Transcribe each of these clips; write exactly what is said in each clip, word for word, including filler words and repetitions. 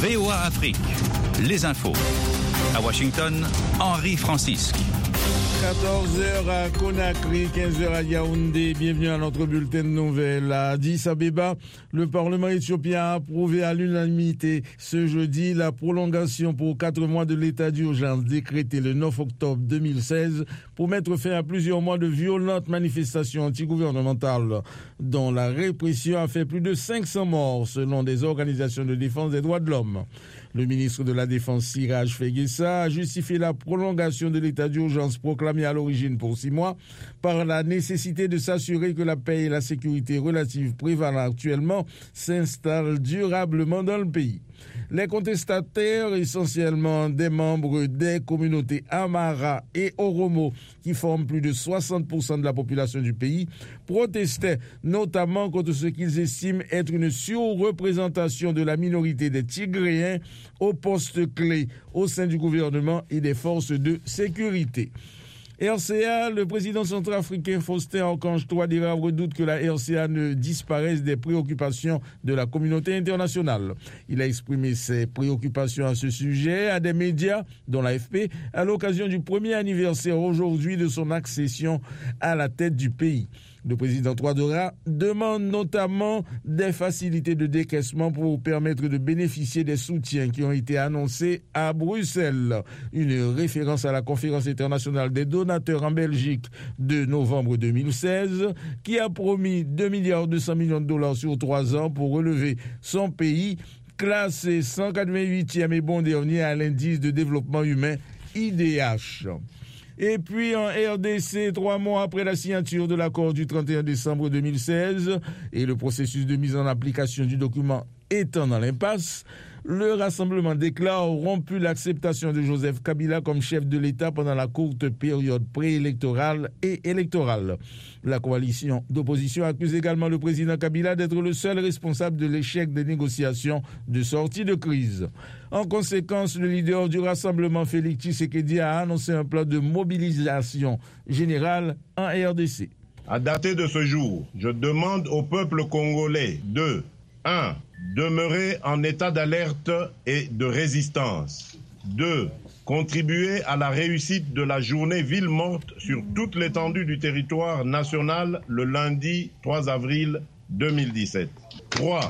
V O A Afrique, les infos. À Washington, Henri Francisque. quatorze heures à Conakry, quinze heures à Yaoundé. Bienvenue à notre bulletin de nouvelles. À Addis Abeba, le Parlement éthiopien a approuvé à l'unanimité ce jeudi la prolongation pour quatre mois de l'état d'urgence décrété le neuf octobre deux mille seize pour mettre fin à plusieurs mois de violentes manifestations antigouvernementales dont la répression a fait plus de cinq cents morts selon des organisations de défense des droits de l'homme. Le ministre de la Défense, Siraj Fegesa, a justifié la prolongation de l'état d'urgence proclamé à l'origine pour six mois par la nécessité de s'assurer que la paix et la sécurité relative prévalant actuellement s'installent durablement dans le pays. Les contestataires, essentiellement des membres des communautés Amhara et Oromo, qui forment plus de soixante pour cent de la population du pays, protestaient notamment contre ce qu'ils estiment être une surreprésentation de la minorité des Tigréens aux postes clés au sein du gouvernement et des forces de sécurité. R C A, le président centrafricain Faustin Archange-Touadéra redoute que la R C A ne disparaisse des préoccupations de la communauté internationale. Il a exprimé ses préoccupations à ce sujet à des médias, dont l'A F P, à l'occasion du premier anniversaire aujourd'hui de son accession à la tête du pays. Le président Touadéra demande notamment des facilités de décaissement pour permettre de bénéficier des soutiens qui ont été annoncés à Bruxelles. Une référence à la conférence internationale des donateurs en Belgique de novembre deux mille seize qui a promis deux milliards deux cents millions de dollars sur trois ans pour relever son pays, classé cent quatre-vingt-huitième et bon dernier à l'indice de développement humain I D H. Et puis en R D C, trois mois après la signature de l'accord du trente et un décembre deux mille seize et le processus de mise en application du document étant dans l'impasse, le rassemblement déclare rompu l'acceptation de Joseph Kabila comme chef de l'État pendant la courte période préélectorale et électorale. La coalition d'opposition accuse également le président Kabila d'être le seul responsable de l'échec des négociations de sortie de crise. En conséquence, le leader du rassemblement, Félix Tshisekedi, a annoncé un plan de mobilisation générale en R D C. À dater de ce jour, je demande au peuple congolais de un. Demeurer en état d'alerte et de résistance. deux. Contribuer à la réussite de la journée ville morte sur toute l'étendue du territoire national le lundi trois avril deux mille dix-sept. trois.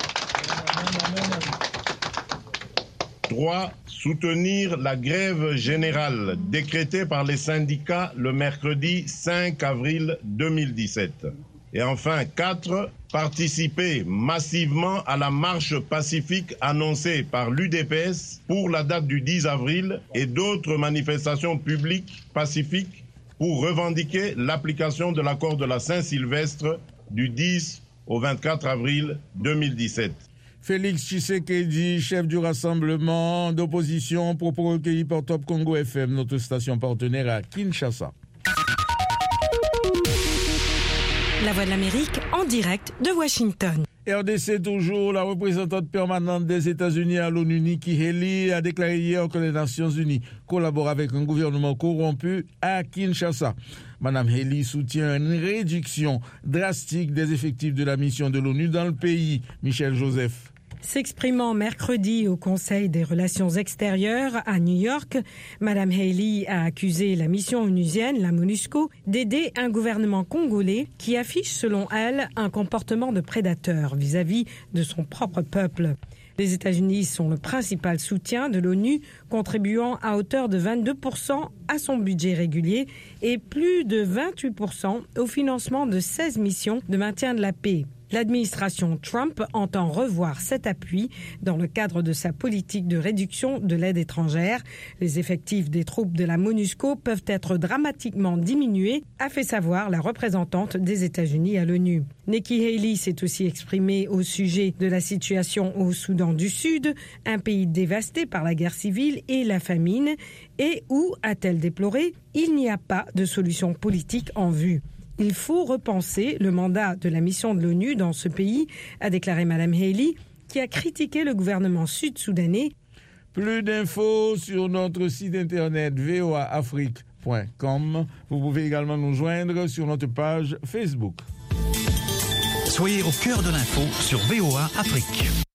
trois. Soutenir la grève générale décrétée par les syndicats le mercredi cinq avril deux mille dix-sept. Et enfin, quatre. Participer massivement à la marche pacifique annoncée par l'U D P S pour la date du dix avril et d'autres manifestations publiques pacifiques pour revendiquer l'application de l'accord de la Saint-Sylvestre du dix au vingt-quatre avril deux mille dix-sept. Félix Tshisekedi, chef du rassemblement d'opposition, propos recueillis par Top Congo F M, notre station partenaire à Kinshasa. La Voix de l'Amérique en direct de Washington. R D C toujours, la représentante permanente des États-Unis à l'ONU, Nikki Haley, a déclaré hier que les Nations Unies collaborent avec un gouvernement corrompu à Kinshasa. Madame Haley soutient une réduction drastique des effectifs de la mission de l'ONU dans le pays. Michel Joseph. S'exprimant mercredi au Conseil des Relations extérieures à New York, Madame Haley a accusé la mission onusienne, la MONUSCO, d'aider un gouvernement congolais qui affiche, selon elle, un comportement de prédateur vis-à-vis de son propre peuple. Les États-Unis sont le principal soutien de l'ONU, contribuant à hauteur de vingt-deux pour cent à son budget régulier et plus de vingt-huit pour cent au financement de seize missions de maintien de la paix. L'administration Trump entend revoir cet appui dans le cadre de sa politique de réduction de l'aide étrangère. Les effectifs des troupes de la MONUSCO peuvent être dramatiquement diminués, a fait savoir la représentante des États-Unis à l'ONU. Nikki Haley s'est aussi exprimée au sujet de la situation au Soudan du Sud, un pays dévasté par la guerre civile et la famine, et où, a-t-elle déploré, il n'y a pas de solution politique en vue. Il faut repenser le mandat de la mission de l'ONU dans ce pays, a déclaré Mme Haley, qui a critiqué le gouvernement sud-soudanais. Plus d'infos sur notre site internet v o a afrique point com. Vous pouvez également nous joindre sur notre page Facebook. Soyez au cœur de l'info sur V O A Afrique.